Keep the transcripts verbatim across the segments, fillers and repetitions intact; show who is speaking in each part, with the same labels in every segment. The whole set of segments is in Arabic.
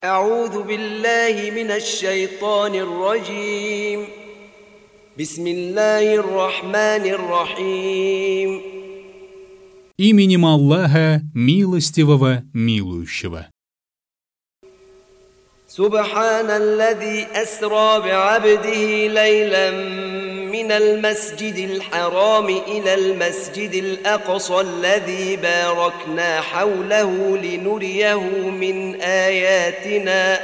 Speaker 1: أعوذ بالله من الشيطان الرجيم بسم الله الرحمن الرحيم
Speaker 2: Именем Аллаха, милостивого, милующего.
Speaker 1: سبحان الذي أسرى بعبده ليلا من المسجد الحرام إلى المسجد الأقصى الذي باركنا حوله لنريه من آياتنا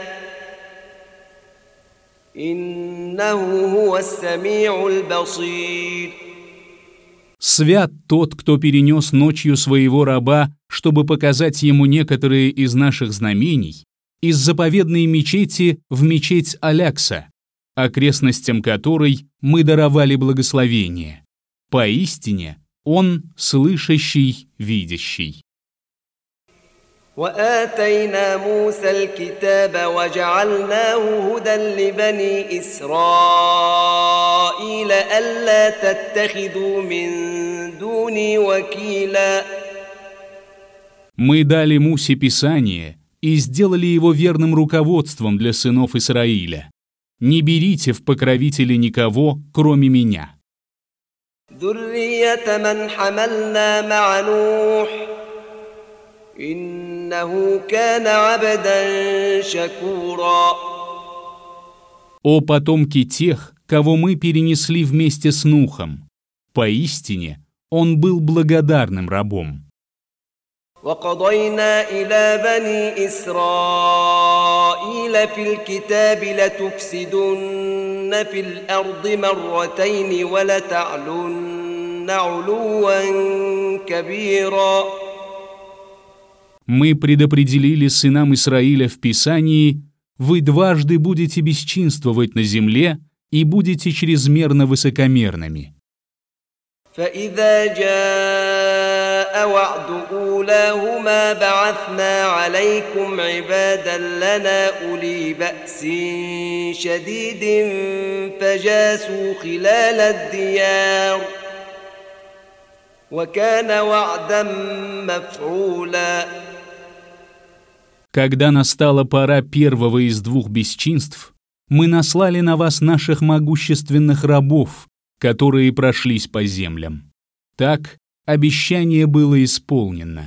Speaker 1: إنه هو السميع البصير.
Speaker 2: Свят тот, кто перенес ночью своего раба, чтобы показать ему некоторые из наших знамений, из заповедной мечети в мечеть Алякса, окрестностям которой мы даровали благословение. Поистине, Он слышащий, видящий.
Speaker 1: وآتينا موسى الكتاب وجعلناه هدى لبني إسرائيل ألا تتخذوا من دوني وكيلا.
Speaker 2: Мы дали Мусе Писание и сделали его верным руководством для сынов Исраиля. Не берите в покровители никого, кроме меня.
Speaker 1: ذرية من حملنا مع نوح إنه كان عبدا شكورا.
Speaker 2: О потомки тех, кого мы перенесли вместе с Нухом, поистине он был благодарным рабом.
Speaker 1: وقضينا إلى بني إسرائيل في الكتاب لتفسدن في الأرض مرتين ولتعلن علوا كبيرا.
Speaker 2: Мы предопределили сынам Израиля в Писании: вы дважды будете бесчинствовать на земле и будете чрезмерно высокомерными.
Speaker 1: فإذا جاء وعد أولاهما بعثنا عليكم عبادا لنا أولي بأس شديد فجاسوا خلال الديار وكان وعدا مفعولا.
Speaker 2: Когда настала пора первого из двух бесчинств, мы наслали на вас наших могущественных рабов, которые прошлись по землям. Так обещание было исполнено.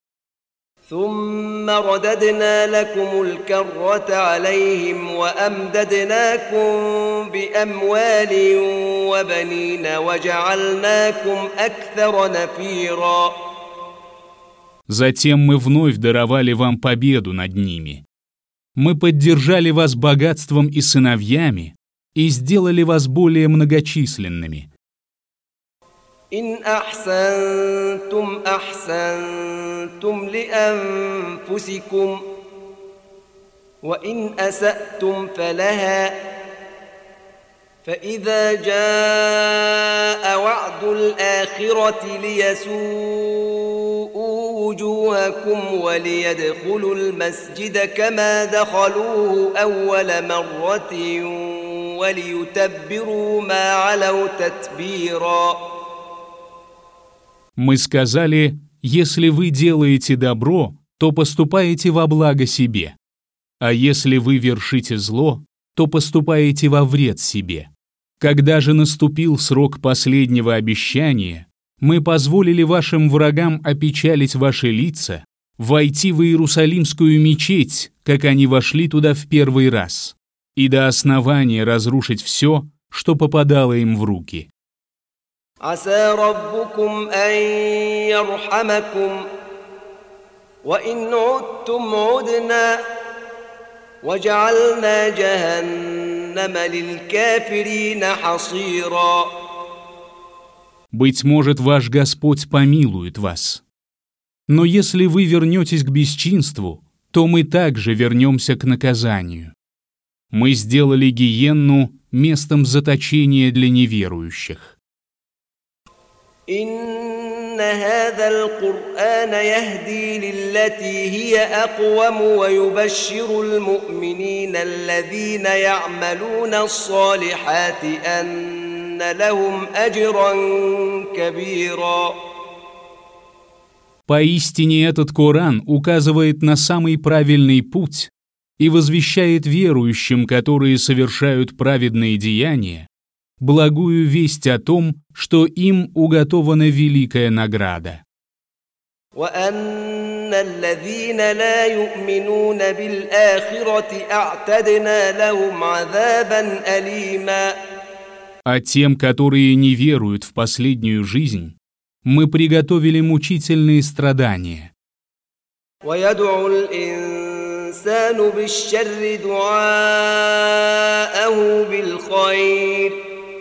Speaker 1: ثم رددنا لكم الكرة عليهم وأمددناكم بأموال وبنين وجعلناكم أكثر نفيرا.
Speaker 2: Затем мы вновь даровали вам победу над ними. Мы поддержали вас богатством и сыновьями и сделали вас более многочисленными.
Speaker 1: إن أحسنتم أحسنتم لأنفسكم وإن أسأتم فلها فإذا جاء وعد الآخرة ليسوءوا وجوهكم وليدخلوا المسجد كما دخلوه أول مرة وليتبروا ما علوا تتبيرا.
Speaker 2: Мы сказали: если вы делаете добро, то поступаете во благо себе, а если вы вершите зло, то поступаете во вред себе. Когда же наступил срок последнего обещания, мы позволили вашим врагам опечалить ваши лица, войти в Иерусалимскую мечеть, как они вошли туда в первый раз, и до основания разрушить все, что попадало им в руки.
Speaker 1: عسى ربكم أن يرحمكم وإن عدتم عدنا وجعلنا جهنم للكافرين حصيرا.
Speaker 2: Быть может, ваш Господь помилует вас. Но если вы вернетесь к бесчинству, то мы также вернемся к наказанию. Мы сделали гиенну местом заточения для неверующих.
Speaker 1: إن هذا القرآن يهدي للتي هي أقوم ويبشر المؤمنين الذين يعملون الصالحات أن لهم أجرا كبيرا.
Speaker 2: Поистине этот Коран указывает на самый правильный путь и возвещает верующим, которые совершают праведные деяния, благую весть о том, что им уготована великая награда.
Speaker 1: وأن الذين لا يؤمنون بالآخرة أعتدنا لهم عذابا أليما.
Speaker 2: А тем, которые не веруют в последнюю жизнь, мы приготовили мучительные страдания.
Speaker 1: ويدعو الإنسان بالشر دعاءه بالخير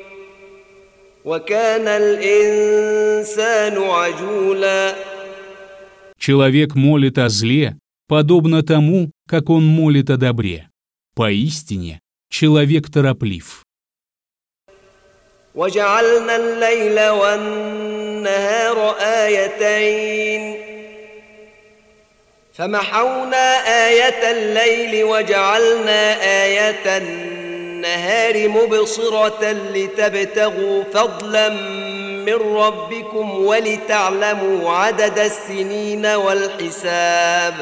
Speaker 1: وكان الإنسان عجولا.
Speaker 2: Человек молит о зле, подобно тому, как он молит о добре. Поистине, человек тороплив.
Speaker 1: وجعلنا الليل والنهار آيتين فمحونا آية الليل وجعلنا آية النهار مبصرة لتبتغوا فضلا من ربكم ولتعلموا عدد السنين والحساب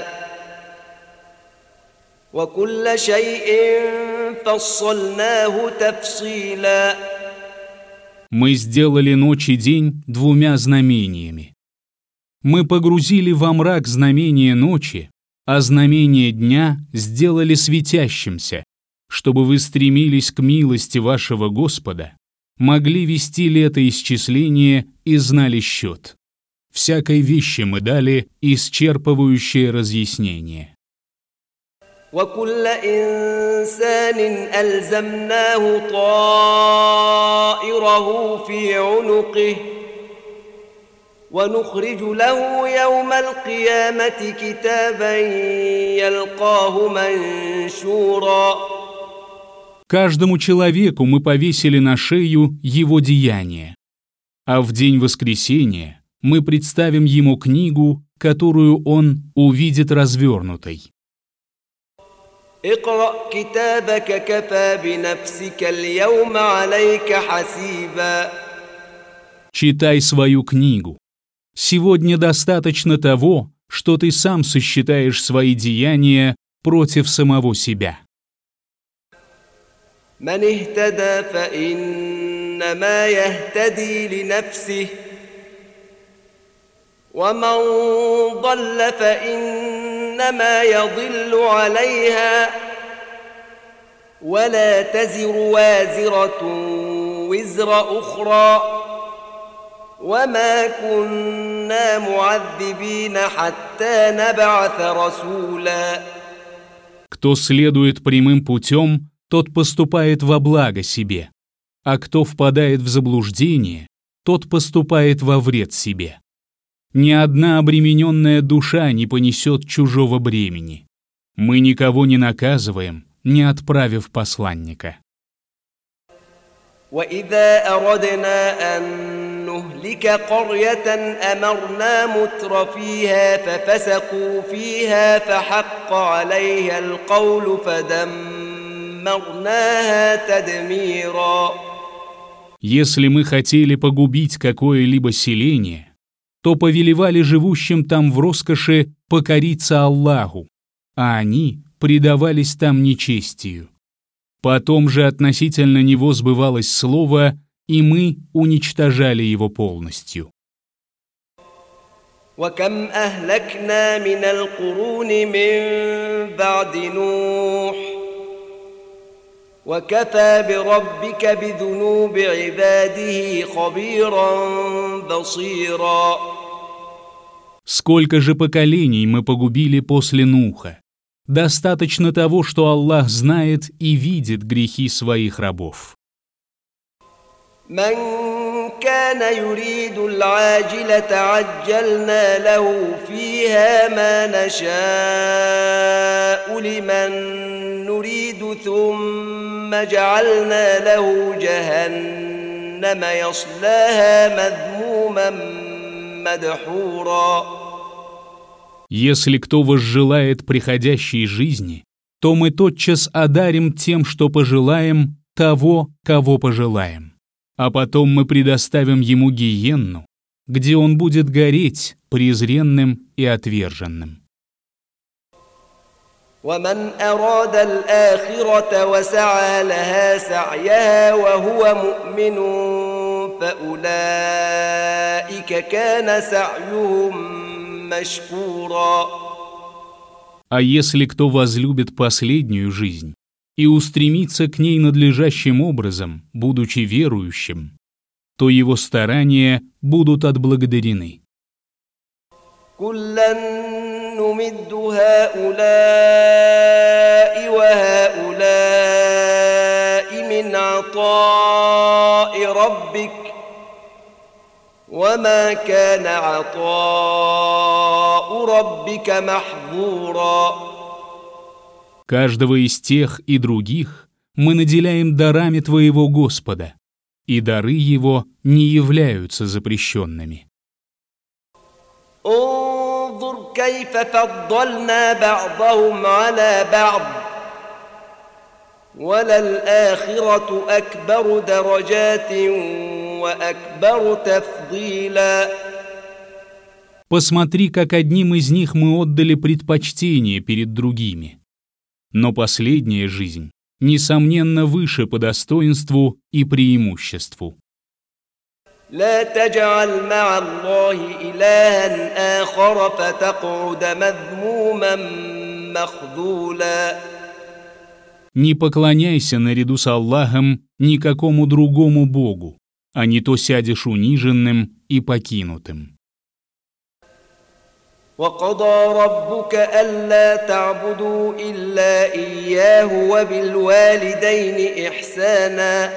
Speaker 1: وكل شيء فصلناه تفصيلا.
Speaker 2: Мы сделали ночь и день двумя знамениями. Мы погрузили во мрак знамение ночи, а знамение дня сделали светящимся, чтобы вы стремились к милости вашего Господа, могли вести летоисчисление и знали счет. Всякой вещи мы дали исчерпывающее разъяснение.
Speaker 1: وكل إنسان ألزمناه طائره في عنقه ونخرج له يوم القيامة كتابا يلقاه منشورا.
Speaker 2: Каждому человеку мы повесили на шею его деяния, а в день воскресения мы представим ему книгу, которую он увидит развернутой.
Speaker 1: اقرأ كتابك كفى بنفسك اليوم عليك حسيبا.
Speaker 2: Читай свою книгу. Сегодня достаточно того, что ты сам сосчитаешь свои деяния против самого себя.
Speaker 1: من اهتدى فإنما يهتدي لنفسه ومن ضل فإنما يضل عليها ولا تزر وازرة وزر أخرى وما كنا معذبين حتى نبعث رسولا.
Speaker 2: Кто следует прямым путем, тот поступает во благо себе, а кто впадает в заблуждение, тот поступает во вред себе. Ни одна обремененная душа не понесет чужого бремени. Мы никого не наказываем, не отправив посланника.
Speaker 1: وإذا أردنا أن نهلك قرية أمرنا متر فيها ففسقوا فيها فحق عليها القول فدمرناها تدميرا.
Speaker 2: Если мы хотели погубить какое-либо селение, то повелевали живущим там в роскоши покориться Аллаху, а они предавались там нечестию. Потом же относительно него сбывалось слово, и мы уничтожали его полностью.
Speaker 1: وكم أهلكنا من القرون من بعد نوح وكفى بربك بذنوب عباده خبيرا بصيرا.
Speaker 2: Сколько же поколений мы погубили после Нуха? Достаточно того, что Аллах знает и видит грехи своих рабов.
Speaker 1: من كان يريد العاجلة عجلنا له فيها ما نشاء لمن نريد ثم جعلنا له جهنم يصلاها مذموما مدحورا.
Speaker 2: Если кто возжелает приходящей жизни, то мы тотчас одарим тем, что пожелаем, того, кого пожелаем. А потом мы предоставим ему гиенну, где он будет гореть презренным и отверженным.
Speaker 1: ومن أراد الآخرة وسعى لها سعيها وهو مؤمن فأولئك كان سعيهم مشكورا.
Speaker 2: А если кто возлюбит последнюю жизнь и устремится к ней надлежащим образом, будучи верующим, то его старания будут отблагодарены.
Speaker 1: كُلًّا نُمِدُّ هؤلاء وهؤلاء من عطاء ربك وما كان عطاء ربك محظورا.
Speaker 2: Каждого из тех и других мы наделяем дарами твоего Господа, и дары его не являются запрещенными.
Speaker 1: انظر كيف فضلنا بعضهم على بعض وللآخرة أكبر درجات وأكبر تفضيلا.
Speaker 2: Посмотри, как одним из них мы отдали предпочтение перед другими. Но последняя жизнь, несомненно, выше по достоинству и преимуществу.
Speaker 1: لا تجعل مع الله إلها آخر فتقعد مذموما مخذولا.
Speaker 2: Не поклоняйся наряду с Аллахом никакому другому Богу, а не то сядешь униженным и покинутым.
Speaker 1: وقضى ربك ألا تعبدوا إلا إياه وبالوالدين إحسانا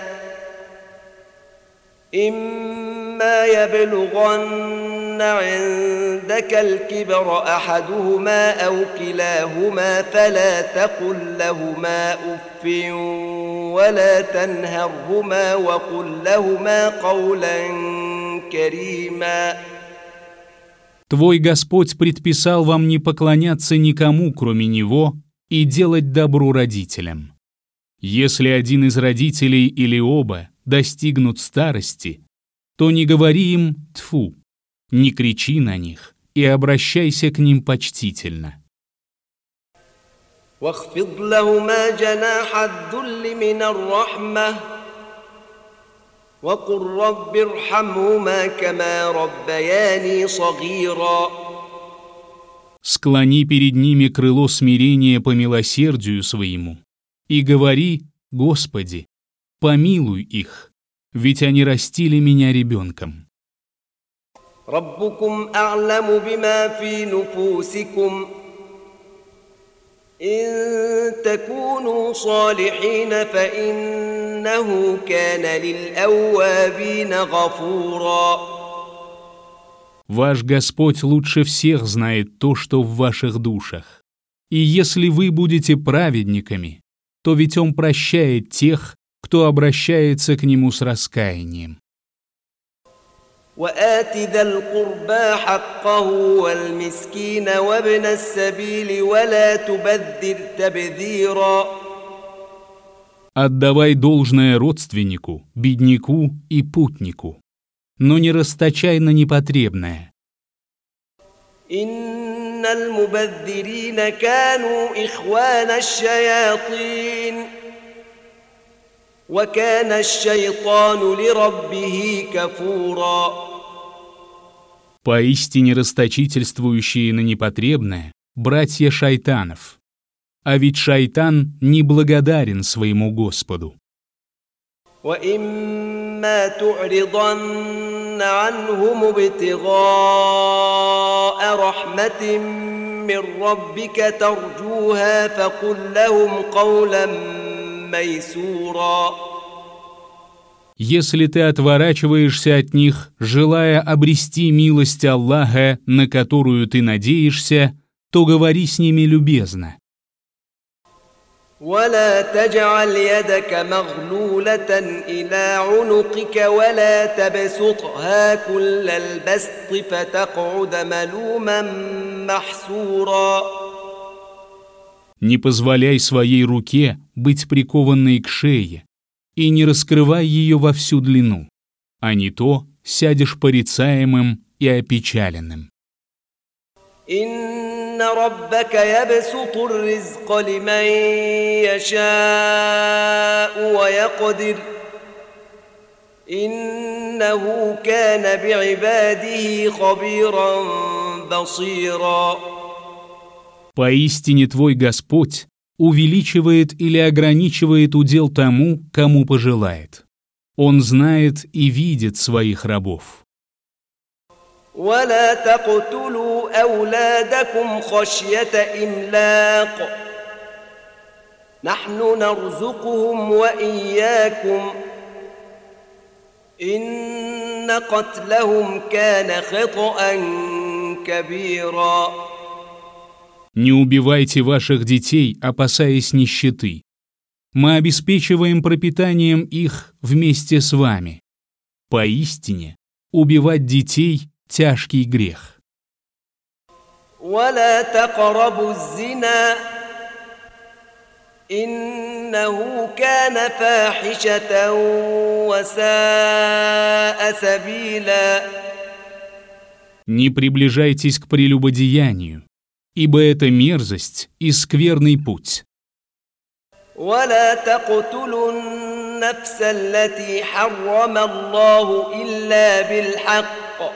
Speaker 1: إما يبلغن عندك الكبر أحدهما أو كلاهما فلا تقل لهما أف ولا تنهرهما وقل لهما قولا كريما.
Speaker 2: Твой Господь предписал вам не поклоняться никому, кроме Него, и делать добро родителям. Если один из родителей или оба достигнут старости, то не говори им «тьфу», не кричи на них и обращайся к ним почтительно.
Speaker 1: واخفض لهما جناح الذل من الرحمة وقل رب ارحمهما كما ربياني صغيرا.
Speaker 2: Склони перед ними крыло смирения по милосердию своему и говори: Господи, помилуй их, ведь они растили меня ребенком.
Speaker 1: ربكم أعلم بما في نفوسكم إن تكونوا صالحين فإنه كان للأوابين غفورا.
Speaker 2: Ваш Господь лучше всех знает то, что в ваших душах. И если вы будете праведниками, то ведь Он прощает тех, кто обращается к Нему с раскаянием.
Speaker 1: وآت ذا القربى حقه والمسكين وابن السبيل ولا تبذر تبذيرا.
Speaker 2: Отдавай должное родственнику, бедняку и путнику, но не расточай на непотребное.
Speaker 1: إن المبذرين كانوا إخوان الشياطين وكان الشيطان لربه كفورا.
Speaker 2: Поистине расточительствующие на непотребное — братья шайтанов. А ведь шайтан неблагодарен своему Господу.
Speaker 1: وإما تعرضن عنهم ابتغاء رحمة من ربك ترجوها فقل لهم قولا ميسورا.
Speaker 2: Если ты отворачиваешься от них, желая обрести милость Аллаха, на которую ты надеешься, то говори с ними любезно.
Speaker 1: ولا تجعل يدك مغلولة إلى عنقك ولا تبسطها كل البسط فتقعد ملوما محسورا.
Speaker 2: Не позволяй своей руке быть прикованной к шее и не раскрывай ее во всю длину, а не то сядешь порицаемым и опечаленным.
Speaker 1: إن ربك يبسط الرزق لمن يشاء ويقدر إنه كان بعباده خبيرا بصيرا.
Speaker 2: Поистине твой Господь увеличивает или ограничивает удел тому, кому пожелает. Он знает и видит своих рабов.
Speaker 1: ولا تقتلوا أولادكم خشية إملاق نحن نرزقهم وإياكم إن قتلهم كان خطأ كبيرا.
Speaker 2: Не убивайте ваших детей, опасаясь нищеты. Мы обеспечиваем пропитанием их вместе с вами. Поистине, убивать детей – тяжкий грех.
Speaker 1: ولا تقربوا الزنا إنه كان فاحشة وساء سبيلا.
Speaker 2: Не приближайтесь к прелюбодеянию, ибо это мерзость и скверный путь.
Speaker 1: ولا تقتلوا النفس التي حرم الله إلا بالحق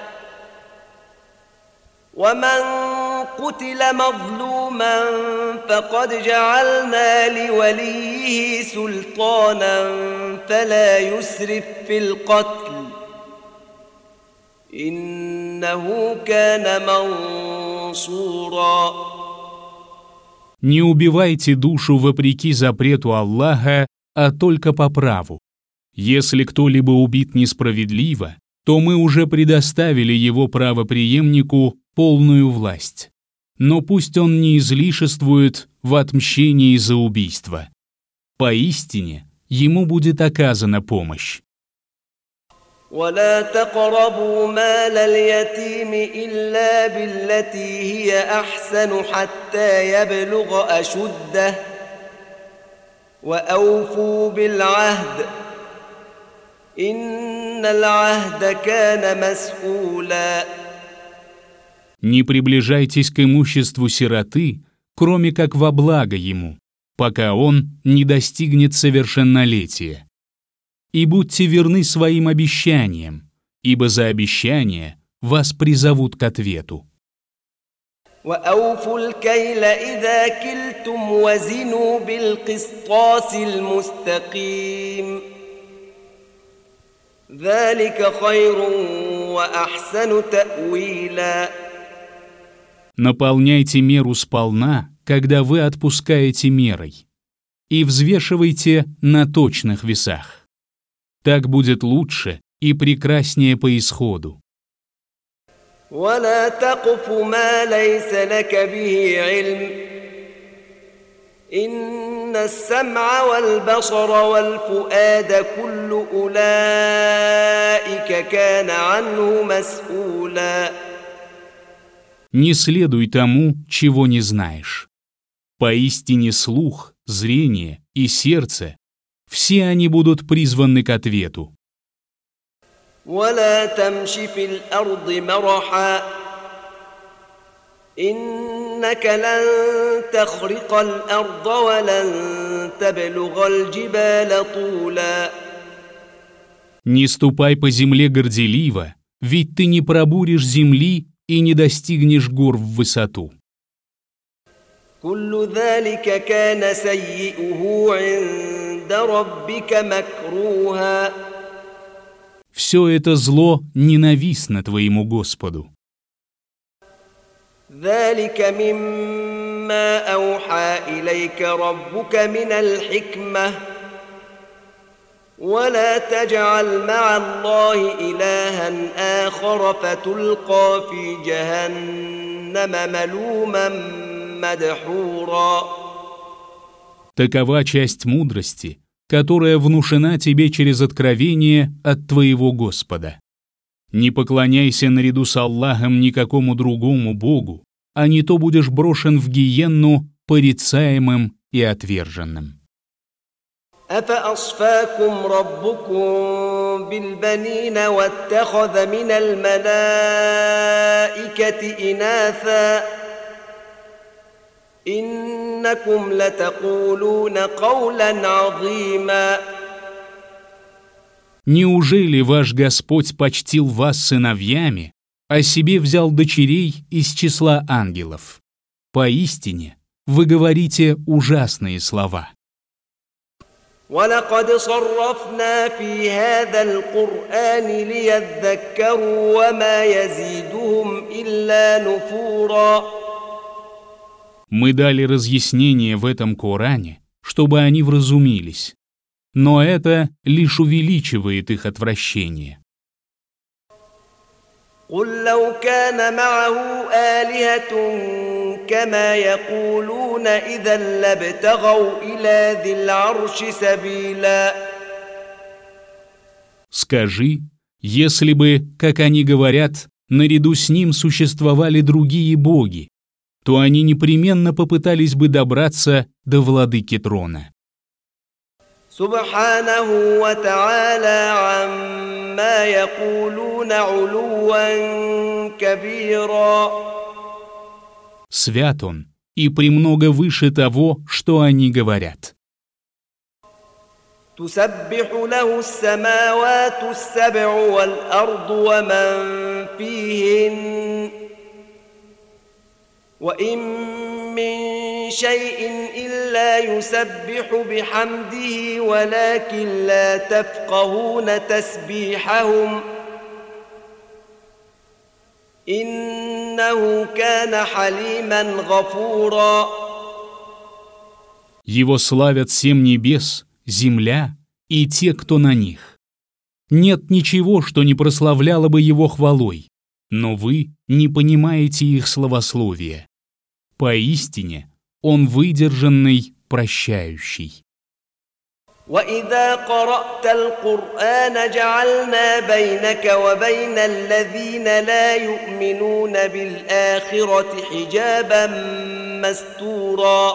Speaker 1: ومن قتل مظلوما فقد جعلنا لوليه سلطانا فلا يسرف في القتل إنه كان منصورا.
Speaker 2: Не убивайте душу вопреки запрету Аллаха, а только по праву. Если кто-либо убит несправедливо, то мы уже предоставили его правопреемнику полную власть. Но пусть он не излишествует в отмщении за убийство. Поистине, ему будет оказана помощь.
Speaker 1: ولا تقربوا مال اليتيم إلا بالتي هي أحسن حتى يبلغ أشده وأوفوا بالعهد إن العهد كان مسؤولا.
Speaker 2: Не приближайтесь к имуществу сироты, кроме как во благо ему, пока он не достигнет совершеннолетия. И будьте верны своим обещаниям, ибо за обещания вас призовут к ответу.
Speaker 1: وأوفوا الكيل إذا كلتم وزنوا بالقسطاس المستقيم ذلك خير وأحسن تأويلا.
Speaker 2: Наполняйте меру сполна, когда вы отпускаете мерой, и взвешивайте на точных весах. Так будет лучше и прекраснее по исходу.
Speaker 1: ولا تقف ما ليس لك به علم إن السمع والبصر والفؤاد كل أولئك كان عنه مسؤولا.
Speaker 2: Не следуй тому, чего не знаешь. Поистине слух, зрение и сердце – все они будут призваны к ответу.
Speaker 1: ولا تمش في الأرض مرحا إنك لن تخرق الأرض ولن تبلغ الجبال طولا.
Speaker 2: Не ступай по земле горделиво, ведь ты не пробуришь земли и не достигнешь гор в высоту.
Speaker 1: كل ذلك كان سيئه عند ربك مكروها.
Speaker 2: Все это зло ненавистно твоему Господу.
Speaker 1: ذلك مما أوحى إليك ربك من الحكمة ولا تجعل مع الله إلها آخر فتلقى في جهنم ملوما مدحورا.
Speaker 2: Такова часть мудрости, которая внушена тебе через откровение от твоего Господа. Не поклоняйся наряду с Аллахом никакому другому Богу, а не то будешь брошен в гиенну порицаемым и отверженным.
Speaker 1: أفأصفاكم ربكم بالبنين واتخذ من الملائكة إناثا إنكم لتقولون قولا عظيما.
Speaker 2: Неужели ваш Господь почтил вас сыновьями, а себе взял дочерей из числа ангелов? Поистине, вы говорите ужасные слова.
Speaker 1: وَلَقَدْ صَرَّفْنَا فِي هَذَا الْقُرْآنِ لِيَذَّكَّرُوا وَمَا يَزِيدُهُمْ إِلَّا نُفُورًا.
Speaker 2: Мы дали разъяснение в этом Коране, чтобы они вразумились, но это лишь увеличивает их отвращение.
Speaker 1: قُلْ لَوْ كَانَ مَعَهُ آلِهَةٌ كَمَا يَقُولُونَ إِذًا لَابْتَغَوْا إِلَى ذِي الْعَرْشِ سَبِيلًا.
Speaker 2: Скажи, если бы, как они говорят, наряду с ним существовали другие боги, то они непременно попытались бы добраться до владыки трона.
Speaker 1: سبحانه وتعالى عما يقولون علوا كبيرا.
Speaker 2: Свят он и премного выше того, что они говорят.
Speaker 1: تسبح له السماوات السبع والأرض ومن فيهن وإن من شيء إلا يسبح بحمده ولكن لا تفقهون تسبيحهم إنه كان حليما غفورا.
Speaker 2: Его славят семь небес, земля и те, кто на них. Нет ничего, что не прославляло бы его хвалой, но вы не понимаете их славословия. Поистине, он выдержанный, прощающий.
Speaker 1: وَإِذَا قَرَأْتَ الْقُرْآنَ جَعَلْنَا بَيْنَكَ وَبَيْنَ الَّذِينَ لَا يُؤْمِنُونَ بِالْآخِرَةِ حِجَابًا مَسْتُورًا.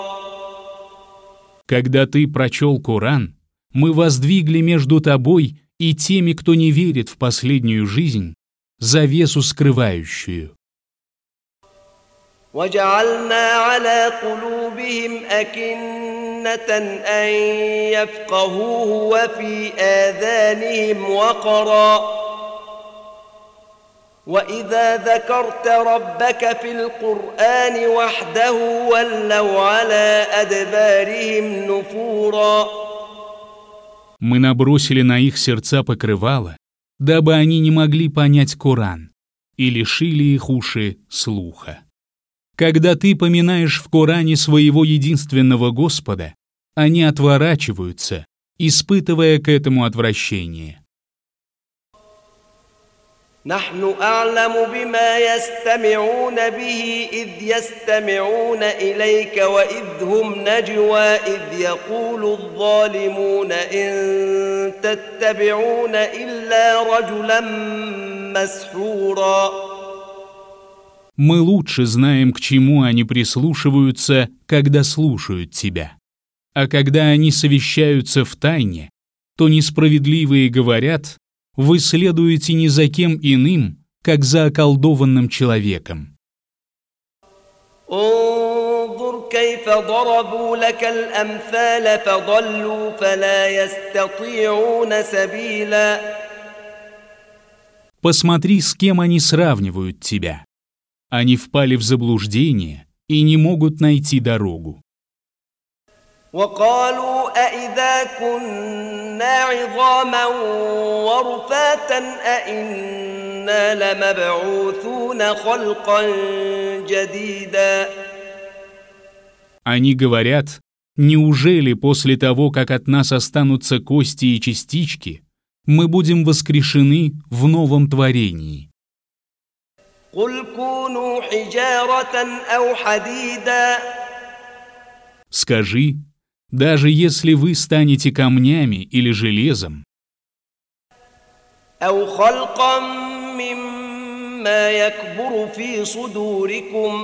Speaker 2: Когда ты прочел Коран, мы воздвигли между тобой и теми, кто не верит в последнюю жизнь, завесу скрывающую.
Speaker 1: وَجَعَلْنَا عَلَى قُلُوبِهِمْ أَكِنَّةً أَن يَفْقَهُوهُ وَفِي آذَانِهِمْ وَقْرًا وَإِذَا ذَكَرْتَ رَبَّكَ فِي الْقُرْآنِ وَحْدَهُ وَلَّوْا عَلَى أَدْبَارِهِمْ نُفُورًا.
Speaker 2: Мы набросили на их сердца покрывало, дабы они не могли понять Коран, и лишили их уши слуха. Когда ты поминаешь в Коране своего единственного Господа, они отворачиваются, испытывая к этому отвращение.
Speaker 1: نحن أعلم بما يستمعون به إذ يستمعون إليك وإذ هم نجوى إذ يقول الظالمون إن تتبعون إلا رجلا مسحورا.
Speaker 2: Мы лучше знаем, к чему они прислушиваются, когда слушают тебя. А когда они совещаются в тайне, то несправедливые говорят: вы следуете не за кем иным, как за околдованным человеком.
Speaker 1: انظر كيف ضربوا لك الأمثال فضلوا فلا يستطيعون سبيلا.
Speaker 2: Посмотри, с кем они сравнивают тебя. Они впали в заблуждение и не могут найти дорогу.
Speaker 1: وقالوا أإذا كنا عظاما ورفاتا أإنا لمبعوثون خلقا جديدا.
Speaker 2: Они говорят: неужели после того, как от нас останутся кости и частички, мы будем воскрешены в новом творении?
Speaker 1: قل كونوا حجارة أو حديدا.
Speaker 2: Скажи, даже если вы станете камнями или железом,
Speaker 1: أو خلقا مما يكبر في صدوركم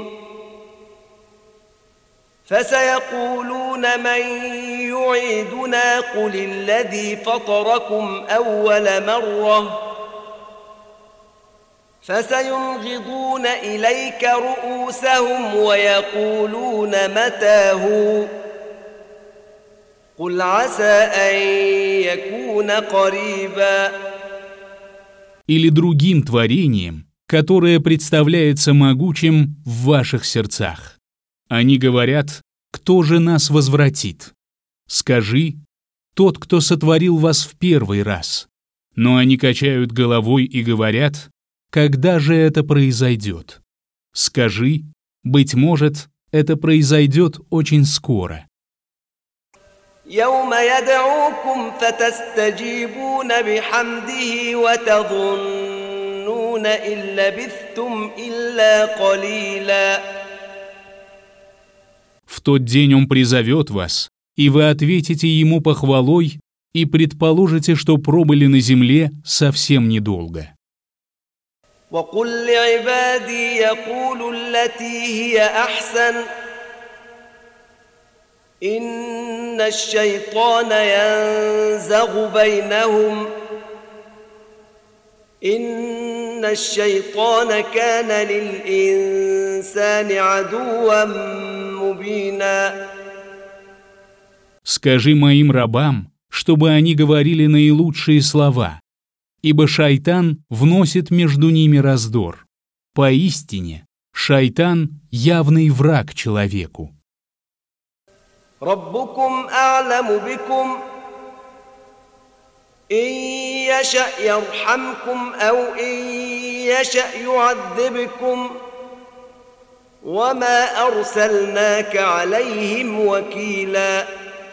Speaker 1: فسيقولون من يعيدنا قل الذي فطركم أول مرة فسينغضون إليك رؤوسهم ويقولون متى هو قل عسى أن يكون قريبا.
Speaker 2: Или другим творением, которое представляется могучим в ваших сердцах. Они говорят: кто же нас возвратит? Скажи: тот, кто сотворил вас в первый раз. Но они качают головой и говорят: когда же это произойдет? Скажи: быть может, это произойдет очень скоро.
Speaker 1: يوم يدعوكم فتستجيبون بحمده وتظنون إن لبثتم إلا قليلا.
Speaker 2: В тот день он призовет вас, и вы ответите ему похвалой и предположите, что пробыли на земле совсем недолго.
Speaker 1: وقل لعبادي يقولوا التي هي أحسن إن الشيطان ينزغ بينهم إن الشيطان كان للإنسان عدوا مبينا.
Speaker 2: Скажи моим рабам, чтобы они говорили наилучшие слова, ибо шайтан вносит между ними раздор. Поистине, шайтан — явный враг человеку.
Speaker 1: ربكم أعلم بكم إن يشأ يرحمكم أو إن يشأ يعذبكم وما أرسلناك عليهم وكيلا.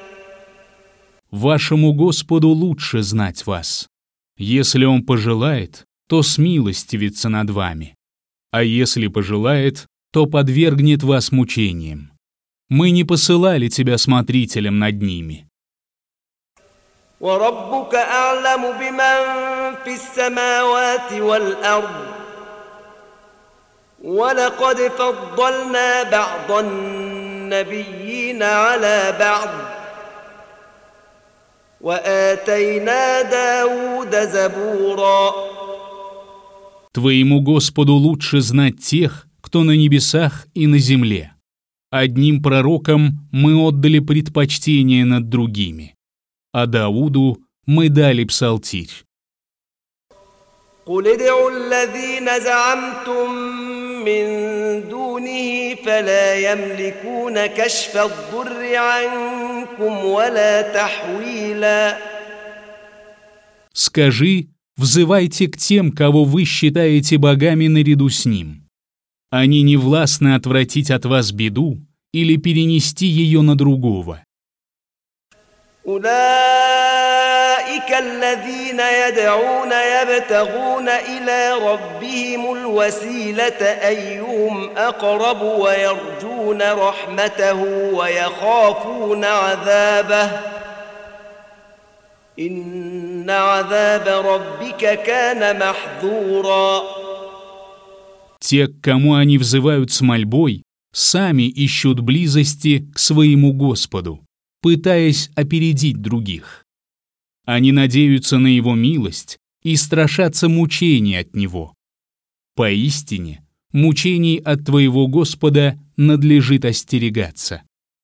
Speaker 2: Вашему Господу лучше знать вас. Если Он пожелает, то смилостивится над вами, а если пожелает, то подвергнет вас мучениям. Мы не посылали тебя смотрителем над ними.
Speaker 1: وربك أعلم بمن في السماوات والأرض ولقد فضلنا بعض النبيين على بعض وآتينا داود زبورا.
Speaker 2: Твоему Господу лучше знать тех, кто на небесах и на земле. Одним пророкам мы отдали предпочтение над другими, а Дауду мы дали псалтирь.
Speaker 1: قل ادعوا الذين زعمتم من دونه فلا يملكون كشف الضر عنكم ولا تحويلا.
Speaker 2: Скажи: взывайте к тем, кого вы считаете богами наряду с ним. Они не властны отвратить от вас беду или перенести ее на другого.
Speaker 1: أولئك الذين يدعون يبتغون إلى ربهم الوسيلة أيهم أقرب ويرجون رحمته ويخافون عذابه إن عذاب ربك كان محذورا.
Speaker 2: Те, к кому они взывают с мольбой, сами ищут близости к своему Господу, пытаясь опередить других. Они надеются на Его милость и страшатся мучений от Него. Поистине, мучений от твоего Господа надлежит остерегаться.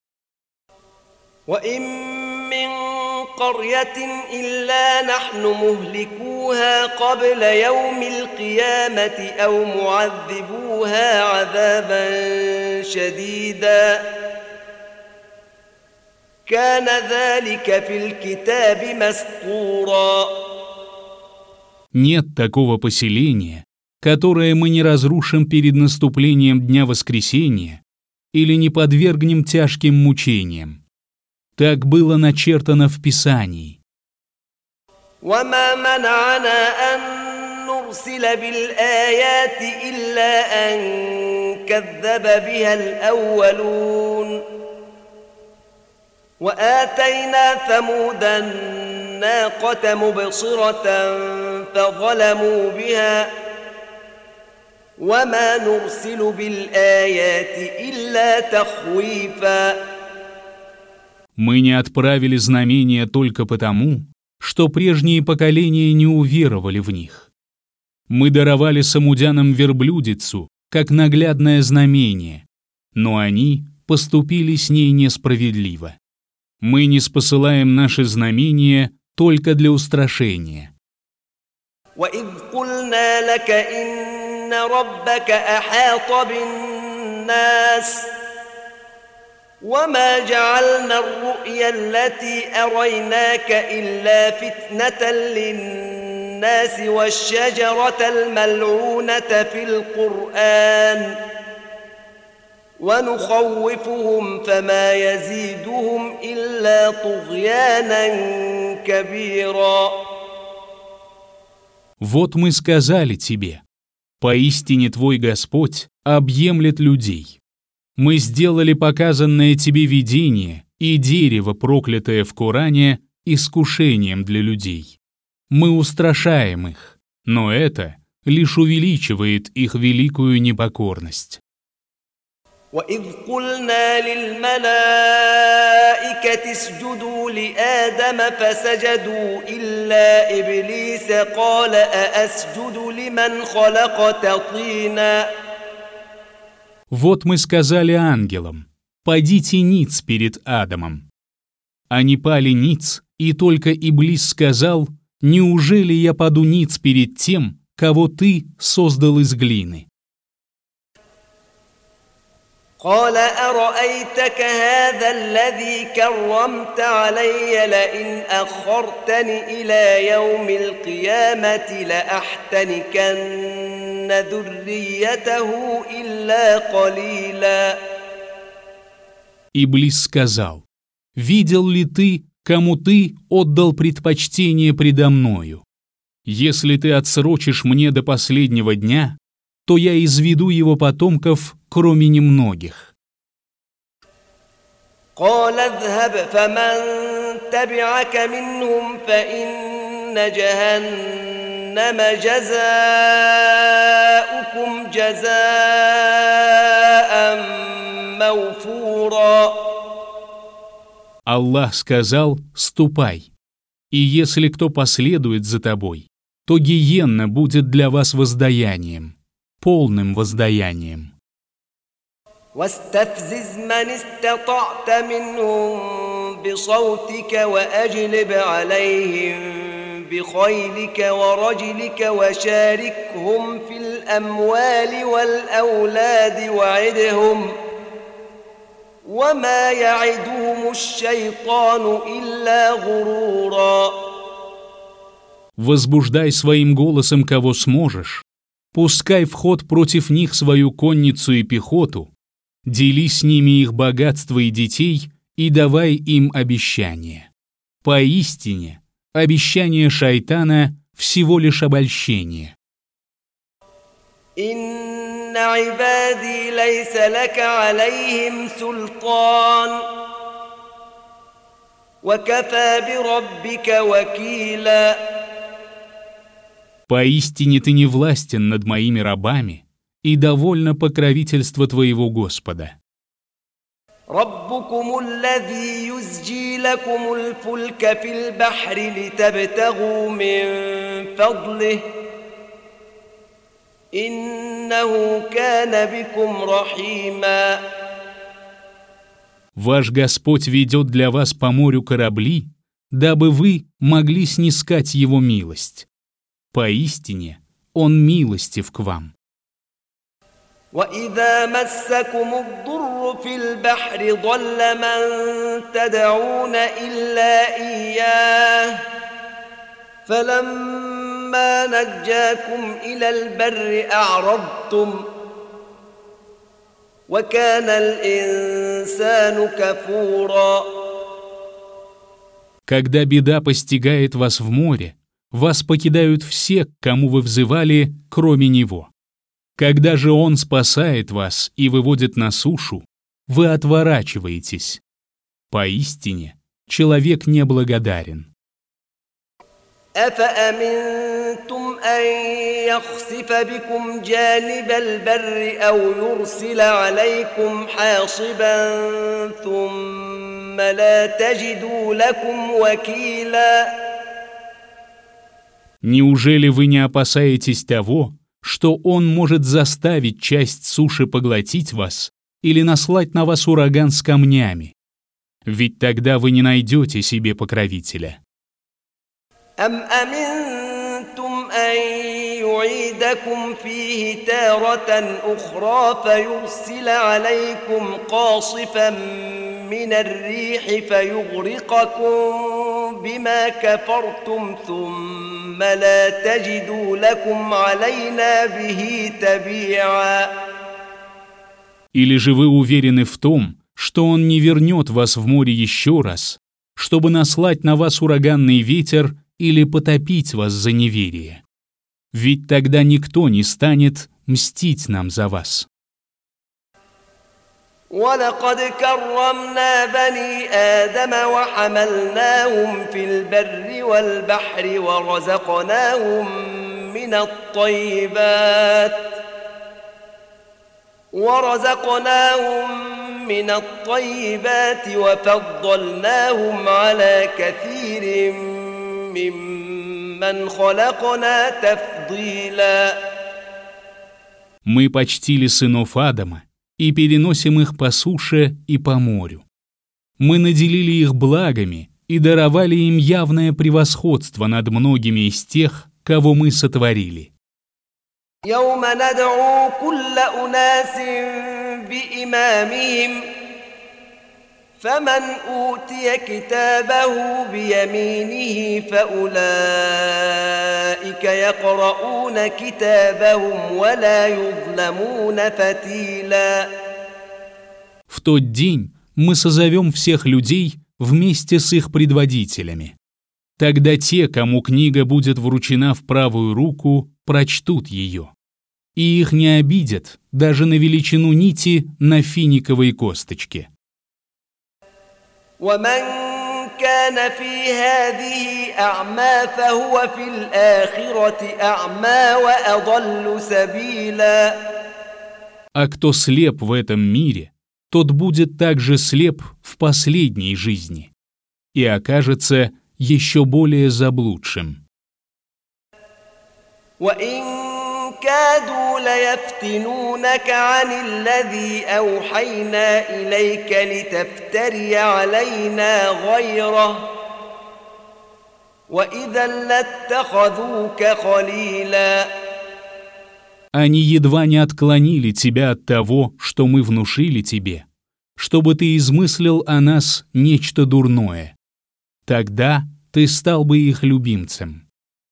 Speaker 1: قرية إلا نحن مهلكوها قبل يوم القيامة أو معذبوها عذابا شديدا كان ذلك في الكتاب مسطورا.
Speaker 2: Нет такого поселения, которое мы не разрушим перед наступлением Дня Воскресения или не подвергнем тяжким мучениям. Так было начертано в Писании.
Speaker 1: وما منعنا أن نرسل بالآيات إلا أن كذب بها الأولون وآتينا ثمود الناقة مبصرة فظلموا بها وما نرسل بالآيات إلا تخويفا.
Speaker 2: Мы не отправили знамения только потому, что прежние поколения не уверовали в них. Мы даровали самудянам верблюдицу, как наглядное знамение, но они поступили с ней несправедливо. Мы не спосылаем наши знамения только для устрашения.
Speaker 1: وَإِذْ قُلْنَا لَكَ إِنَّ رَبَّكَ أَحَاطَ بِالنَّاسِ وَمَا جَعَلْنَا الرُّؤْيَا الَّتِي أَرَيْنَاكَ إِلَّا فِتْنَةً لِلنَّاسِ وَالشَّجَرَةَ الْمَلْعُونَةَ في القرآن ونخوفهم فما يزيدهم إلا طغيانا كبيرا.
Speaker 2: Вот мы сказали тебе, поистине твой Господь объемлет людей. Мы сделали показанное тебе видение и дерево, проклятое в Коране, искушением для людей. Мы устрашаем их, но это лишь увеличивает их великую непокорность.
Speaker 1: وَإِذْ قُلْنَا لِلْمَلَائِكَةِ اسْجُدُوا لِآدَمَ فَسَجَدُوا إِلَّا إِبْلِيسَ قَالَ أَأَسْجُدُ لِمَنْ خَلَقْتَ طِينًا.
Speaker 2: Вот мы сказали ангелам: «Падите ниц перед Адамом». Они пали ниц, и только Иблис сказал: «Неужели я паду ниц перед тем, кого ты создал из глины?»
Speaker 1: قال أرأيتك هذا الذي كرمت علي لئن أخرتني إلى يوم القيامة لأحتنكن ذريته إلا قليلا.
Speaker 2: Иблис сказал: «Видел ли ты, кому ты отдал предпочтение предо мною? Если ты отсрочишь мне до последнего дня, то я изведу его потомков, кроме немногих».
Speaker 1: قال اذهب فمن تبعك منهم فإن جهنم جزاؤكم جزاء موفورا.
Speaker 2: Аллах сказал: «Ступай, и если кто последует за тобой, то гиенна будет для вас воздаянием, полным воздаянием».
Speaker 1: واستفزز من استطعت منهم بصوتك وأجلب عليهم بخيلك ورجلك وشاركهم في الأموال والأولاد وعدهم وما يعدهم الشيطان إلا غرورا.
Speaker 2: Возбуждай своим голосом кого сможешь, пускай в ход против них свою конницу и пехоту, дели с ними их богатство и детей и давай им обещание. Поистине, обещание шайтана всего лишь обольщение.
Speaker 1: «Инна ибади лейса лака алейхим султан, ва кафа би раббика вакила».
Speaker 2: Поистине ты не властен над моими рабами, и довольно покровительство твоего Господа.
Speaker 1: ربكم الذي يزجي لكم الفلك في البحر لتبتغوا من فضله إنه كان بكم رحيما.
Speaker 2: Ваш Господь ведет для вас по морю корабли, дабы вы могли снискать Его милость. Поистине, Он милостив к вам.
Speaker 1: وَإِذَا مَسَّكُمُ الضُّرُّ فِي الْبَحْرِ ضَلَّ مَن تَدْعُونَ إِلَّا إِيَّاهُ فَلَمَّا نَجَّاكُمْ إِلَى الْبَرِّ أَعْرَضْتُمْ وَكَانَ الْإِنسَانُ كَفُورًا.
Speaker 2: Когда беда постигает вас в море, вас покидают все, к кому вы взывали, кроме Него. Когда же Он спасает вас и выводит на сушу, вы отворачиваетесь. Поистине, человек неблагодарен.
Speaker 1: أَفَأَمِنْتُمْ أَنْ يَخْسِفَ بِكُمْ جَانِبَ الْبَرِّ أَوْ يُرْسِلَ عَلَيْكُمْ حَاصِبًا ثُمَّ لَا تَجِدُوا لَكُمْ وَكِيلًا.
Speaker 2: Неужели вы не опасаетесь того, что он может заставить часть суши поглотить вас или наслать на вас ураган с камнями? Ведь тогда вы не найдете себе покровителя.
Speaker 1: أم أمنتم أن يعيدكم فيه تارة أخرى فيرسل عليكم قاصفا من الريح فيغرقكم بما كفرتم ثم لا تجدوا لكم علينا به تبيعا.
Speaker 2: Или же вы уверены в том, что он не вернет вас в море еще раз, чтобы наслать на вас ураганный ветер или потопить вас за неверие? Ведь тогда никто не станет мстить нам за вас.
Speaker 1: ولقد كرمنا بني آدم وحملناهم في البر والبحر ورزقناهم من الطيبات ورزقناهم من الطيبات وفضلناهم على كثير ممن خلقنا تفضيلا.
Speaker 2: Мы почтили сынов Адама и переносим их по суше и по морю. Мы наделили их благами и даровали им явное превосходство над многими из тех, кого мы сотворили.
Speaker 1: يوم ندعو كل أناس بإمامهم فمن أوتي كتابه بيمينه فأولئك يقرؤون كتابهم ولا يظلمون فتيلا.
Speaker 2: В тот день мы созовем всех людей вместе с их предводителями. Тогда те, кому книга будет вручена в правую руку, прочтут ее. И их не обидят даже на величину нити на финиковой косточке.
Speaker 1: ومن كان في هذه أعمى فهو في الآخرة أعمى وأضل سبيلا.
Speaker 2: А кто слеп в этом мире, тот будет также слеп в последней жизни и окажется еще более заблудшим.
Speaker 1: وإن كادوا ليفتنونك عن الذي أوحينا إليك لتفتري علينا غيره وإذا لاتخذوك خليلا.
Speaker 2: Они едва не отклонили тебя от того, что мы внушили тебе, чтобы ты измыслил о нас нечто дурное. Тогда ты стал бы их любимцем.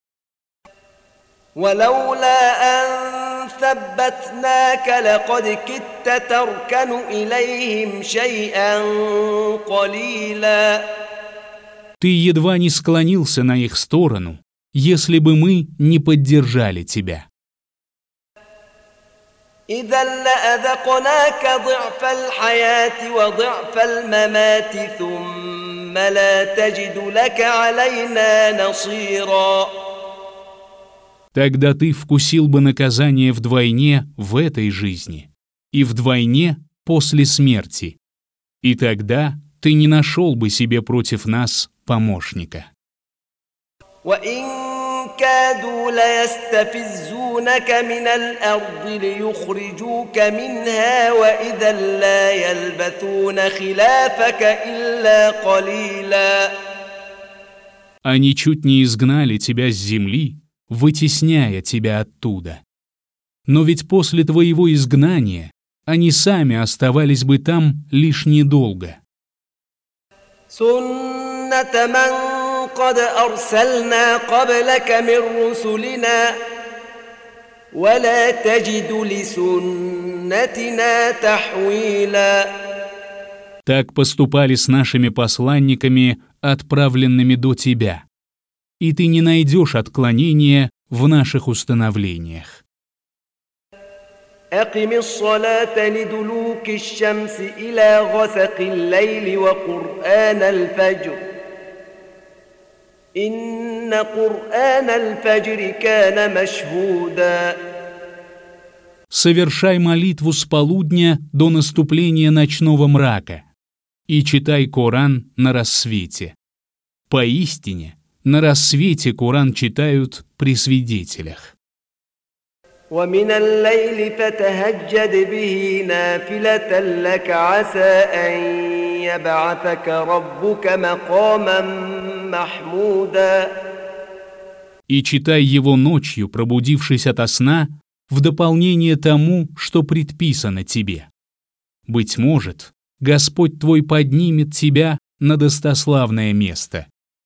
Speaker 1: ولولا أن ثبتناك لقد كدت تركن إليهم شيئا قليلا.
Speaker 2: Ты едва не склонился на их сторону, если бы мы не поддержали тебя.
Speaker 1: إذا لأذقناك ضعف الحياة وضعف الممات ثم لا تجد لك علينا نصيرا.
Speaker 2: Тогда ты вкусил бы наказание вдвойне в этой жизни и вдвойне после смерти, и тогда ты не нашел бы себе против нас помощника.
Speaker 1: وإن كادوا ليستفزونك من الأرض ليخرجوك منها وإذا لا يلبثون خلافك إلا قليلا.
Speaker 2: Они чуть не изгнали тебя с земли, вытесняя тебя оттуда. Но ведь после твоего изгнания они сами оставались бы там лишь недолго.
Speaker 1: سنة من قد أرسلنا قبلك من رسلنا ولا تجد لسنتنا تحويلا.
Speaker 2: Так поступали с нашими посланниками, отправленными до тебя, и ты не найдешь отклонения в наших установлениях.
Speaker 1: أقم الصلاة لدلوك الشمس إلى غسق الليل وقرآن الفجر إن قرآن الفجر كان مشهودا.
Speaker 2: Совершай молитву с полудня до наступления ночного мрака и читай Коран на рассвете. Поистине, На рассвете Коран читают при свидетелях.
Speaker 1: ومن الليل فتهجد به نافلة لك عسى أن يبعثك ربك مقاما محمودا.
Speaker 2: И читай его ночью, пробудившись ото сна, в дополнение тому, что предписано тебе. Быть может, Господь твой поднимет тебя на достославное место.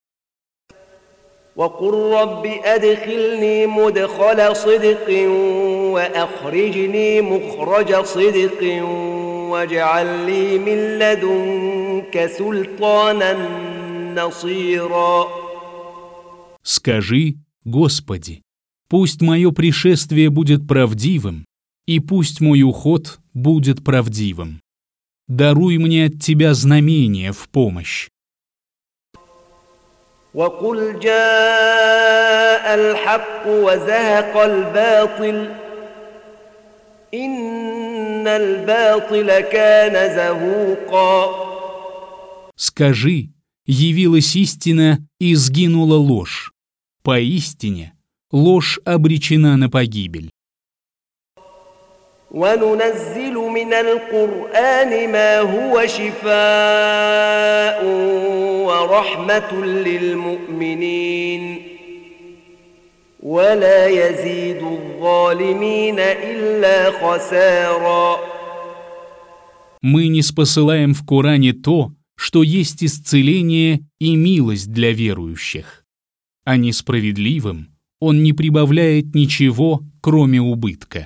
Speaker 1: وقل رب أدخلني مدخل صدق وأخرجني مخرج صدق واجعل لي من لدنك سلطانا نصيرا.
Speaker 2: Скажи, Господи, пусть мое пришествие будет правдивым, и пусть мой уход будет правдивым. Даруй мне от Тебя знамение в помощь.
Speaker 1: وقل جاء الحق وزهق الباطل إن الباطل كان زهوقا.
Speaker 2: Скажи, явилась истина и сгинула ложь. Поистине, ложь обречена на погибель.
Speaker 1: وننزل من القرآن ما هو شفاء ورحمة للمؤمنين ولا يزيد الظالمين إلا خسارا.
Speaker 2: Мы не спосылаем в Коране то, что есть исцеление и милость для верующих. А несправедливым он не прибавляет ничего, кроме убытка.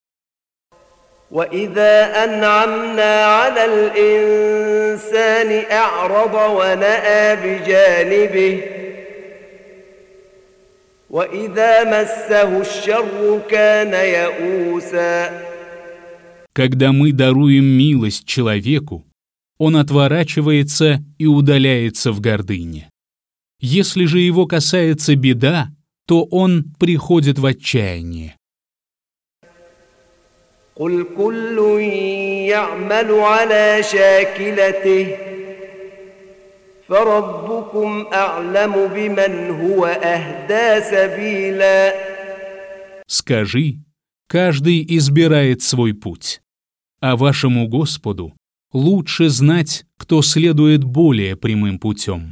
Speaker 1: وإذا أنعمنا على الإنسان أعرض ونأى بجانبه وإذا مسه الشر كان يئوسا.
Speaker 2: Когда мы даруем милость человеку, он отворачивается и удаляется в гордыне. Если же его касается беда, то он приходит в отчаяние.
Speaker 1: قل كل يعمل على شاكلته فربكم أعلم بمن هو أهدى سبيلا.
Speaker 2: Скажи, каждый избирает свой путь, а вашему Господу лучше знать, кто следует более прямым путем.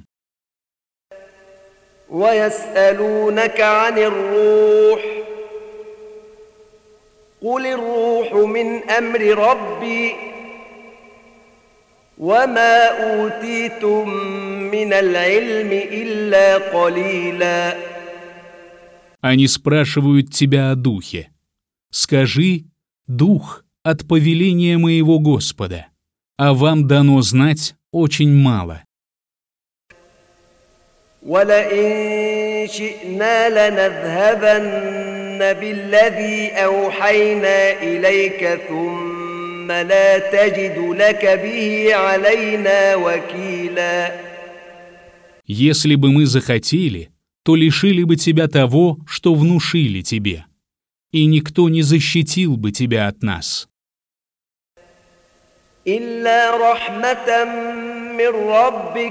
Speaker 1: ويسألونك عن الروح قل الروح من أمر ربي وما أوتيتم من العلم إلا قليلا.
Speaker 2: Они спрашивают тебя о духе. Скажи, дух от повеления моего Господа, а вам дано знать очень мало.
Speaker 1: ولئن شئنا لنذهبن بالذي أوحينا إليك ثم لا تجد لك به علينا وكيلا.
Speaker 2: Если бы мы захотели, то лишили бы тебя того, что внушили тебе, и никто не защитил бы тебя от нас.
Speaker 1: إلا رحمة من ربك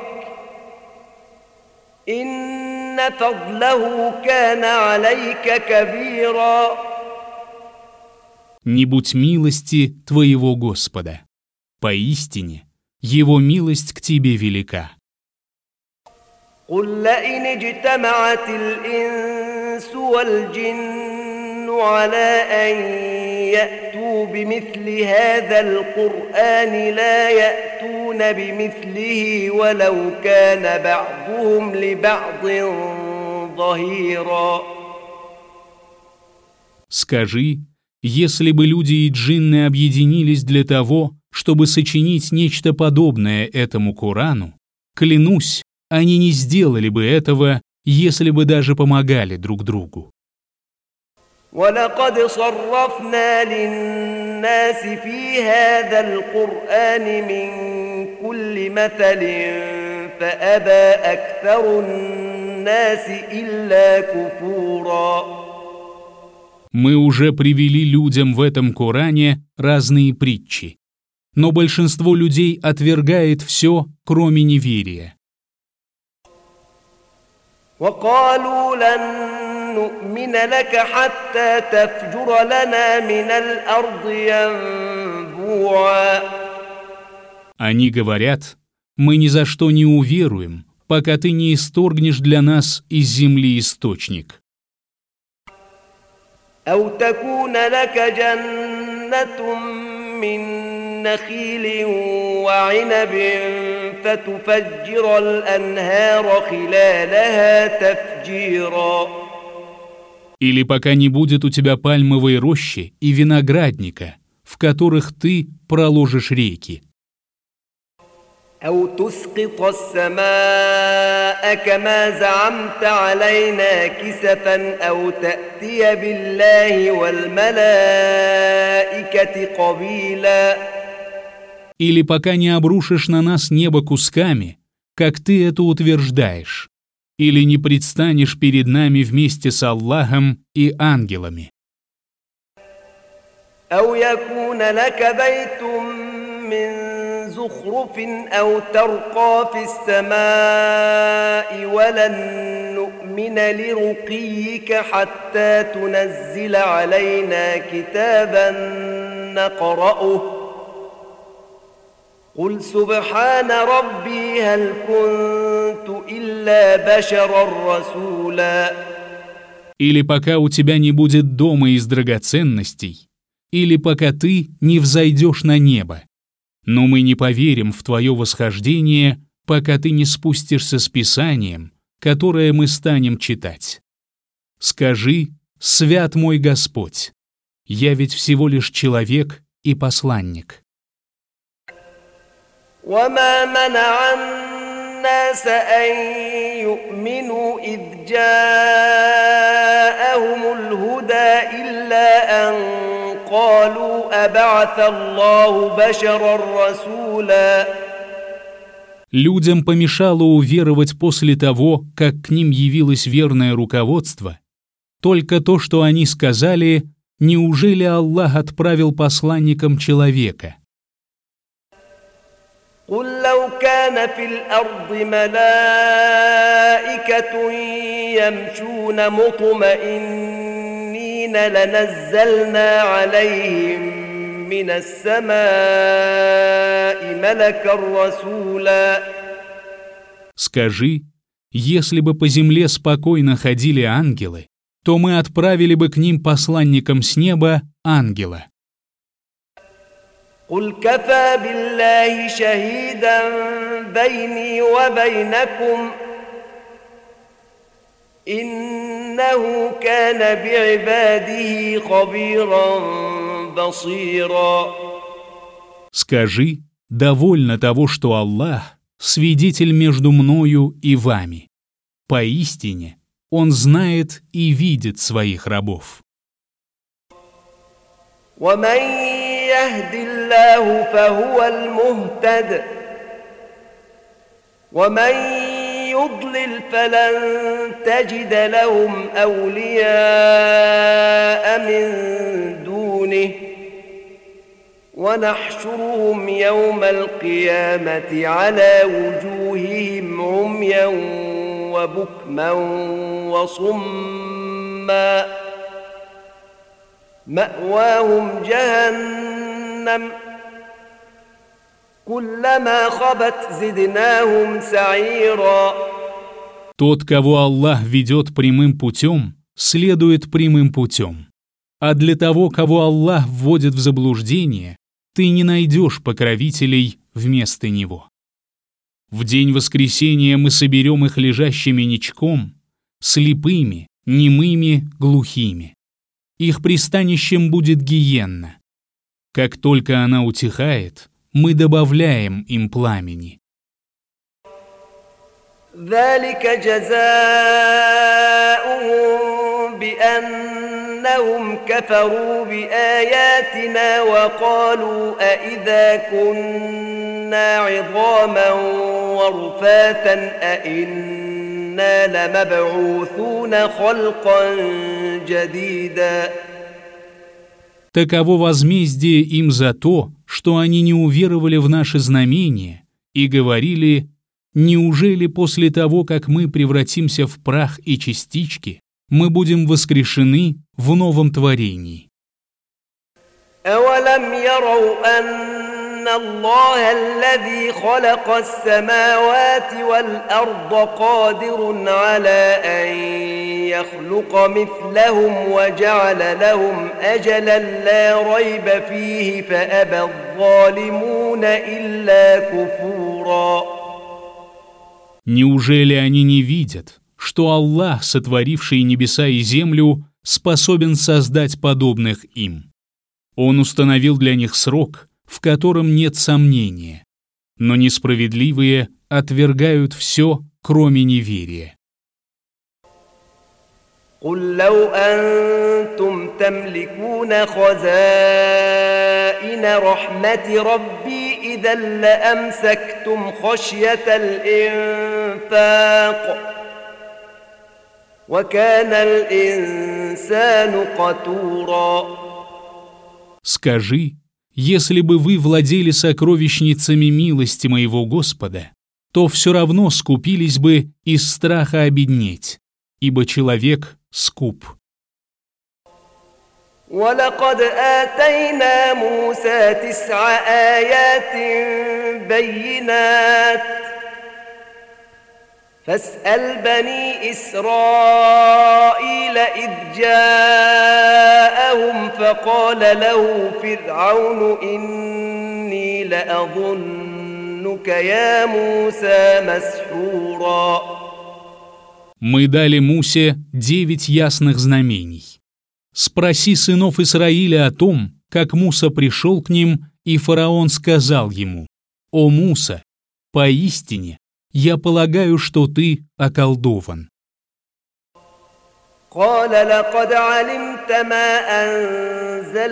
Speaker 1: إن فضله كان عليك كبيرا.
Speaker 2: Не будь милости твоего Господа. Поистине, Его милость к тебе велика.
Speaker 1: قل لئن اجتمعت الإنس والجن على أن يأتوا بمثل هذا القرآن لا يأتون بمثله ولو كان بعضهم لبعض ظهيرا.
Speaker 2: Скажи, если бы люди и джинны объединились для того, чтобы сочинить нечто подобное этому Корану, клянусь, они не сделали бы этого, если бы даже помогали друг другу.
Speaker 1: ولقد صرفنا للناس في هذا القرآن من كل مثل فأبى أكثر الناس إلا كفورا.
Speaker 2: Мы уже привели людям в этом Коране разные притчи, но большинство людей отвергает все, кроме неверия.
Speaker 1: وقالوا لن نؤمن لك حتى تفجر لنا من الأرض ينبوعا.
Speaker 2: Они говорят: мы ни за что не уверуем, пока ты не исторгнешь для нас из земли источник.
Speaker 1: أو تكون لك جنة من نخيل وعنب فتفجر الأنهار خلالها تفجيرا.
Speaker 2: Или пока не будет у тебя пальмовой рощи и виноградника, в которых ты проложишь реки.
Speaker 1: أو تسقط السماء كما زعمت علينا كسفا أو تأتي بالله والملائكة قبيلا.
Speaker 2: Или пока не обрушишь на нас небо кусками, как ты это утверждаешь, или не предстанешь перед нами вместе с Аллахом и ангелами.
Speaker 1: أو يكون لك بيت من زخرف أو ترقى في السماء ولن نؤمن لرقيك حتى تنزل علينا كتابا نقرأه قل سبحان ربي هل كنت إلا بشرا رسولا.
Speaker 2: Или пока у тебя не будет дома из драгоценностей, или пока ты не взойдешь на небо. Но мы не поверим в твое восхождение, пока ты не спустишься с Писанием, которое мы станем читать. Скажи: свят мой Господь, я ведь всего лишь человек и посланник.
Speaker 1: وما منع الناس أن يؤمنوا إذ جاءهم الهدى إلا أن قالوا أبعث الله بشرا رسولا.
Speaker 2: Людям помешало уверовать после того, как к ним явилось верное руководство, только то, что они сказали: неужели Аллах отправил посланником человека?
Speaker 1: قل لو كان في الأرض ملائكة يمشون مطمئنين لنزلنا عليهم من السماء ملكا رسولا.
Speaker 2: Скажи: если бы по земле спокойно ходили ангелы, то мы отправили бы к ним посланником с неба ангела.
Speaker 1: قل كفى بالله شهيدا بيني وبينكم إنه كان بعباده خبيرا بصيرا.
Speaker 2: Скажи: довольно того, что Аллах — свидетель между мною и вами. Поистине, Он знает и видит своих рабов.
Speaker 1: ومن يهد الله فهو المهتد ومن يضلل فلن تجد لهم أولياء من دونه ونحشرهم يوم القيامة على وجوههم عميا وبكما وصما مأواهم جهنم كلما خبت زدناهم سعيرا.
Speaker 2: Тот, кого Аллах ведет прямым путем, следует прямым путем. А для того, кого Аллах вводит в заблуждение, ты не найдешь покровителей вместо него. В день воскресения мы соберем их лежащими ничком, слепыми, немыми, глухими. Их пристанищем будет гиенна. Как только она утихает, мы добавляем им пламени.
Speaker 1: ذلك جزاؤهم بأنهم كفروا بآياتنا وقالوا أإذا كنا عظاما ورفاتا أإنا لمبعوثون خلقا جديدا.
Speaker 2: Таково возмездие им за то, что они не уверовали в наши знамения и говорили: Неужели после того, как мы превратимся в прах и частички, мы будем воскрешены в новом творении?
Speaker 1: أولم يروا أن الله الذي خلق السماوات والأرض قادر على أن يخلق مثلهم وجعل لهم أجلا لا ريب فيه فأبى الظالمون إلا كفورا.
Speaker 2: Неужели они не видят, что Аллах, сотворивший небеса и землю, способен создать подобных им? Он установил для них срок, в котором нет сомнения, но несправедливые отвергают все, кроме неверия.
Speaker 1: قل لو أنتم تملكون خزائن رحمة ربي إذا لأمسكتم خشية الإنفاق وكان الإنسان قتورا.
Speaker 2: Скажи, если бы вы владели сокровищницами милости моего Господа, то все равно скупились бы из страха обеднеть, ибо человек скуп.
Speaker 1: ولقد آتينا موسى تسع آيات بينات فاسأل بني إسرائيل إذ جاءهم فقال له فرعون إني لأظنك يا موسى مسحورا.
Speaker 2: Мы дали Мусе девять ясных знамений. Спроси сынов Исраиля о том, как Муса пришел к ним, и фараон сказал ему: «О Муса, поистине, я полагаю, что ты околдован».
Speaker 1: قال لقد علمت ما أنزل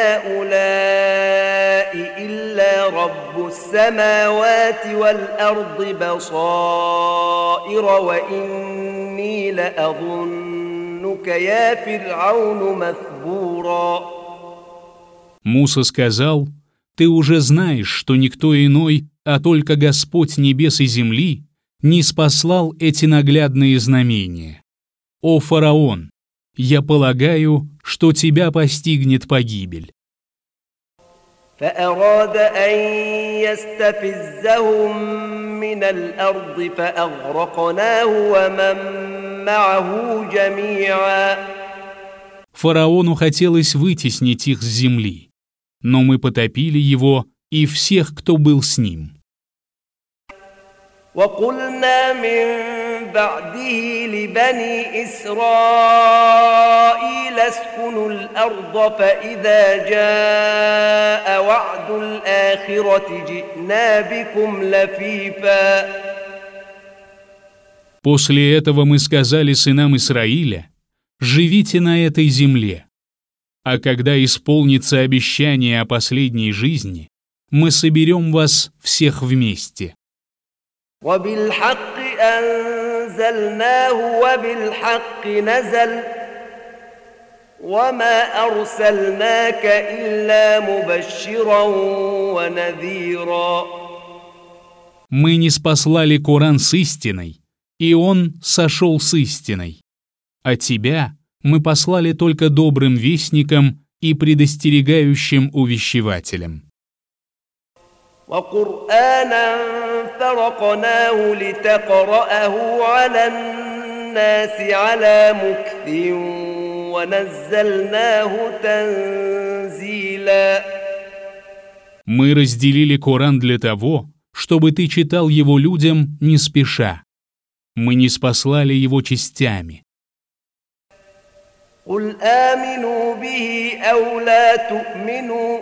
Speaker 1: هؤلاء إلا رب السماوات والأرض بصائر وإني لأظنك يا فرعون مثبورا.
Speaker 2: Муса сказал: «Ты уже знаешь, что никто иной, а только Господь небес и земли, не спаслал эти наглядные знамения. О фараон, я полагаю, что тебя постигнет погибель».
Speaker 1: فأراد أن يستفزهم من الأرض فأغرقناه ومن معه جميعا.
Speaker 2: Фараону хотелось вытеснить их с земли, но мы потопили его и всех, кто был с ним.
Speaker 1: وقلنا من بعده لبني إسرائيل اسكنوا الأرض فإذا جاء وعد الآخرة جئنا بكم لفيفا.
Speaker 2: После этого мы сказали сынам Исраиля: «Живите на этой земле, а когда исполнится обещание о последней жизни, мы соберем вас всех вместе».
Speaker 1: وبالحق أنزلناه وبالحق نزل وما أرسلناك إلا مبشرا ونذيرا.
Speaker 2: Мы не спаслали Коран с истиной, и он сошел с истиной. А тебя мы послали только добрым вестником и предостерегающим увещевателем.
Speaker 1: وقرآنا فرقناه لتقرأه على الناس على مكث ونزلناه تنزيلا.
Speaker 2: Мы разделили Коран для того, чтобы ты читал его людям не спеша. Мы не спаслали его частями.
Speaker 1: قل آمنوا به أو لا تؤمنوا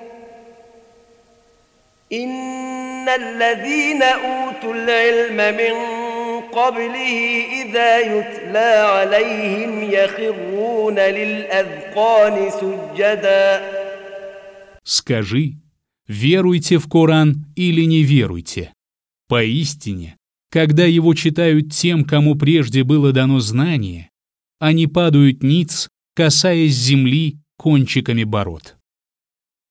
Speaker 1: إن الذين أوتوا العلم من قبله إذا يتلى عليهم يخرون للأذقان سجدا.
Speaker 2: Скажи, веруйте в Коран или не веруйте. Поистине, когда его читают тем, кому прежде было дано знание, они падают ниц, касаясь земли кончиками бород.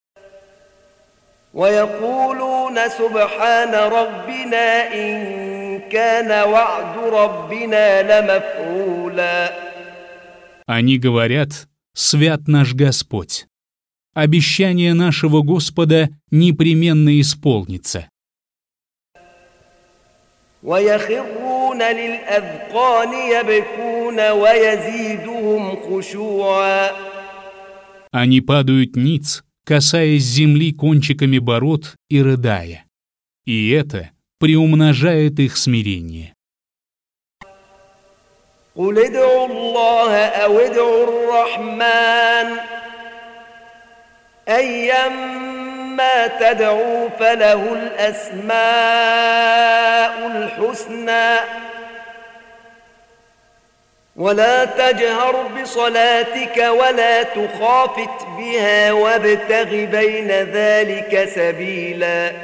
Speaker 1: ويقولون سبحان ربنا إن كان وعد ربنا لمفعولا.
Speaker 2: Они говорят: «Свят наш Господь». Обещание нашего Господа непременно исполнится.
Speaker 1: ويخرون للأذقان يبكون ويزيدهم خشوعا.
Speaker 2: Они падают ниц, касаясь земли кончиками бород и рыдая. И это приумножает их смирение.
Speaker 1: قل ادعوا الله أو ادعوا الرحمن أيما تدعوا فله الأسماء الحسنى ولا تجهر بصلاتك ولا تخافت بها وابتغ بين ذلك سبيلا.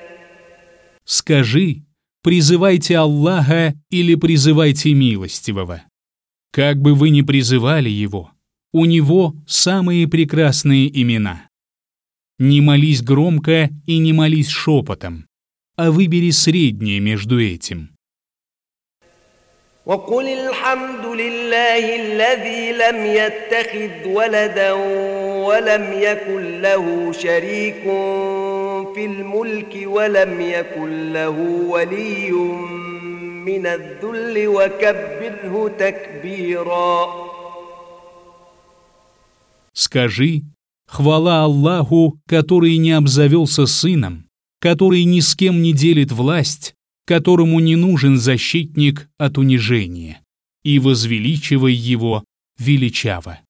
Speaker 2: Скажи: призывайте Аллаха или призывайте Милостивого. Как бы вы ни призывали Его, у Него самые прекрасные имена. Не молись громко и не молись шепотом, а выбери среднее между этим.
Speaker 1: وقل الحمد لله الذي لم يتخذ ولدا ولم يكن له شريك في الملك ولم يكن له ولي من الذل وكبره تكبيرا.
Speaker 2: Скажи: хвала Аллаху, который не обзавелся сыном, который ни с кем не делит власть, которому не нужен защитник от унижения, и возвеличивай его величаво.